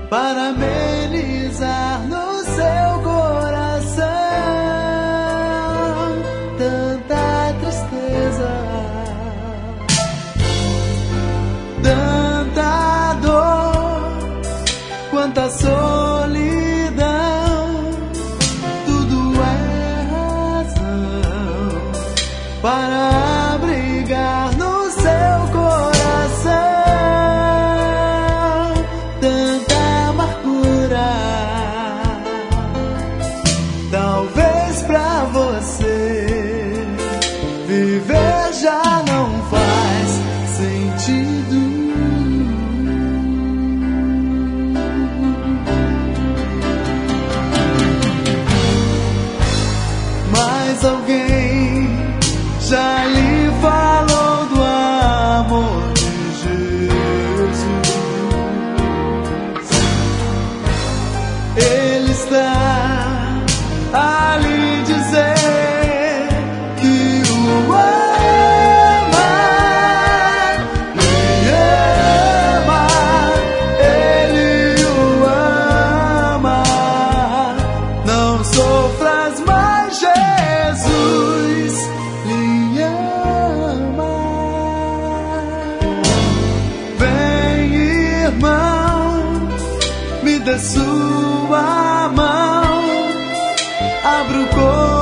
para amenizar no seu coração tanta tristeza, tanta dor, quanta solidão. Tudo é razão para abrigar no seu coração tanta amargura. Talvez pra você viver já não faz sentido, mas alguém já lhe falou do amor de Jesus. Ele está a lhe dizer que o ama, lhe ama, ele o ama. Não sofras mais, Jesus lhe ama. Vem, irmão, me dê sua mão, abra o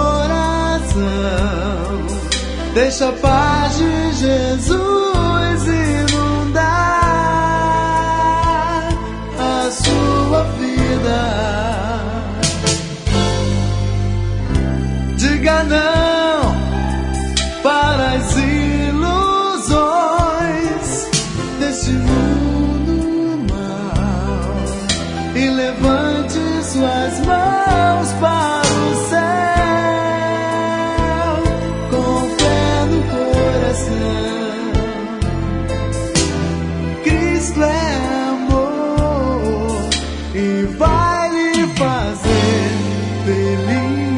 coração, deixa a paz de Jesus inundar a sua vida. Diga não para as ilusões deste mundo mal e levante suas mãos para o céu com fé no coração. Cristo é amor e vai lhe fazer feliz.